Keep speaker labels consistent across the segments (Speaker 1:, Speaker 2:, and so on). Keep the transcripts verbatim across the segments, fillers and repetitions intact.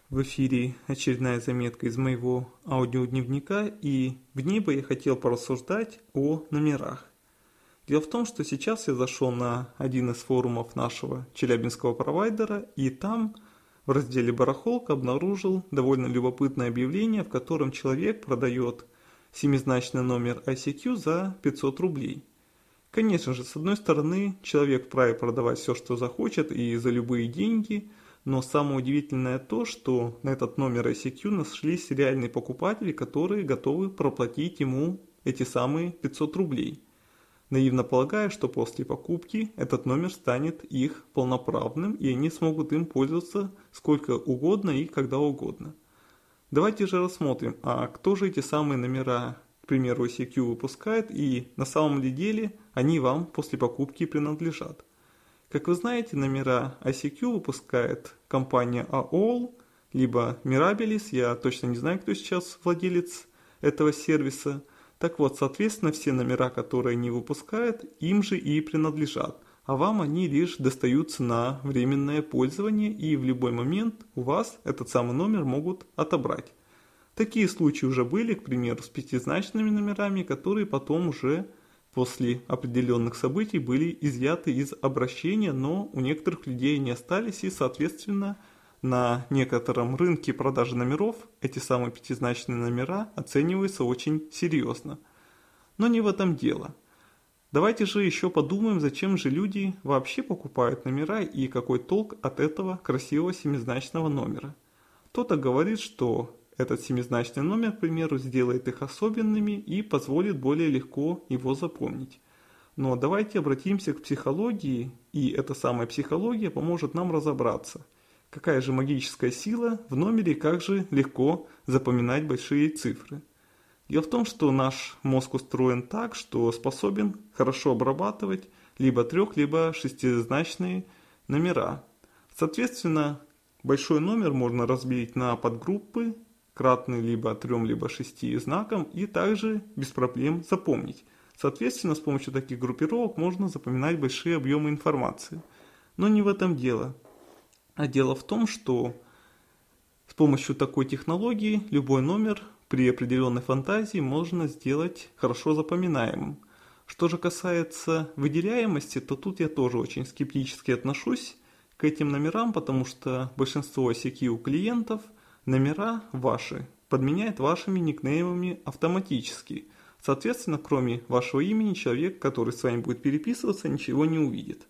Speaker 1: В эфире очередная заметка из моего аудиодневника, и в ней бы я хотел порассуждать о номерах. Дело в том, что сейчас я зашел на один из форумов нашего челябинского провайдера, и там в разделе «Барахолка» обнаружил довольно любопытное объявление, в котором человек продает семизначный номер ай си кью за пятьсот рублей. Конечно же, с одной стороны, человек вправе продавать все, что захочет, и за любые деньги, но самое удивительное то, что на этот номер ай си кью нашлись реальные покупатели, которые готовы проплатить ему эти самые пятьсот рублей. Наивно полагая, что после покупки этот номер станет их полноправным, и они смогут им пользоваться сколько угодно и когда угодно. Давайте же рассмотрим, а кто же эти самые номера, к примеру, ай си кью выпускает, и на самом ли деле они вам после покупки принадлежат. Как вы знаете, номера ай си кью выпускает компания эй о эл, либо Mirabilis, я точно не знаю, кто сейчас владелец этого сервиса. Так вот, соответственно, все номера, которые они выпускают, им же и принадлежат, а вам они лишь достаются на временное пользование, и в любой момент у вас этот самый номер могут отобрать. Такие случаи уже были, к примеру, с пятизначными номерами, которые потом уже после определенных событий были изъяты из обращения, но у некоторых людей они остались, и, соответственно, на некотором рынке продажи номеров эти самые пятизначные номера оцениваются очень серьезно. Но не в этом дело. Давайте же еще подумаем, зачем же люди вообще покупают номера и какой толк от этого красивого семизначного номера. Кто-то говорит, что этот семизначный номер, к примеру, сделает их особенными и позволит более легко его запомнить. Но давайте обратимся к психологии, и эта самая психология поможет нам разобраться, какая же магическая сила в номере и как же легко запоминать большие цифры. Дело в том, что наш мозг устроен так, что способен хорошо обрабатывать либо трех, либо шестизначные номера. Соответственно, большой номер можно разбить на подгруппы, кратные либо трем, либо шести знаком, и также без проблем запомнить. Соответственно, с помощью таких группировок можно запоминать большие объемы информации. Но не в этом дело. А дело в том, что с помощью такой технологии любой номер при определенной фантазии можно сделать хорошо запоминаемым. Что же касается выделяемости, то тут я тоже очень скептически отношусь к этим номерам, потому что большинство ай си кью клиентов номера ваши подменяет вашими никнеймами автоматически. Соответственно, кроме вашего имени, человек, который с вами будет переписываться, ничего не увидит.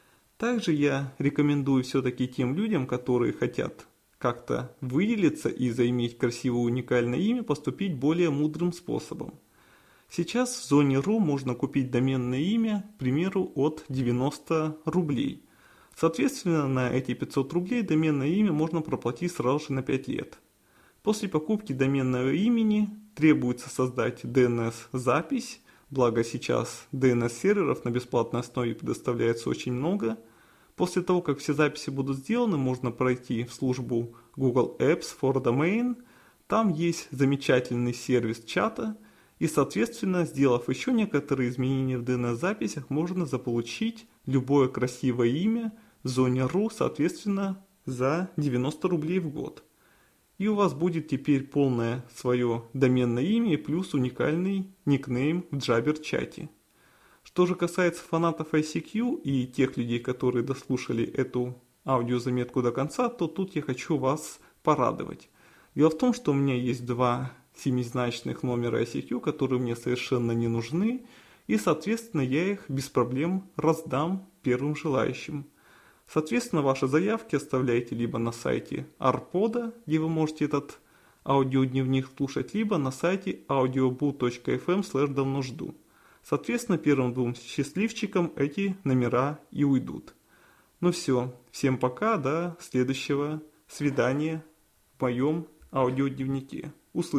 Speaker 1: Также я рекомендую все-таки тем людям, которые хотят как-то выделиться и заиметь красивое уникальное имя, поступить более мудрым способом. Сейчас в зоне точка ру можно купить доменное имя, к примеру, от девяноста рублей. Соответственно, на эти пятьсот рублей доменное имя можно проплатить сразу же на пять лет. После покупки доменного имени требуется создать ди эн эс-запись, благо сейчас ди эн эс-серверов на бесплатной основе предоставляется очень много. После того, как все записи будут сделаны, можно пройти в службу Google Apps for Domain. Там есть замечательный сервис чата, и, соответственно, сделав еще некоторые изменения в ди эн эс-записях, можно заполучить любое красивое имя в зоне точка ру, соответственно, за девяносто рублей в год. И у вас будет теперь полное свое доменное имя плюс уникальный никнейм в Джабер-чате. Что же касается фанатов ай си кью и тех людей, которые дослушали эту аудиозаметку до конца, то тут я хочу вас порадовать. Дело в том, что у меня есть два семизначных номера ай си кью, которые мне совершенно не нужны, и, соответственно, я их без проблем раздам первым желающим. Соответственно, ваши заявки оставляйте либо на сайте Арпода, где вы можете этот аудиодневник слушать, либо на сайте аудиобу точка эф эм слэш давно жду. Соответственно, первым двум счастливчикам эти номера и уйдут. Ну все, всем пока, до следующего свидания в моем аудиодневнике.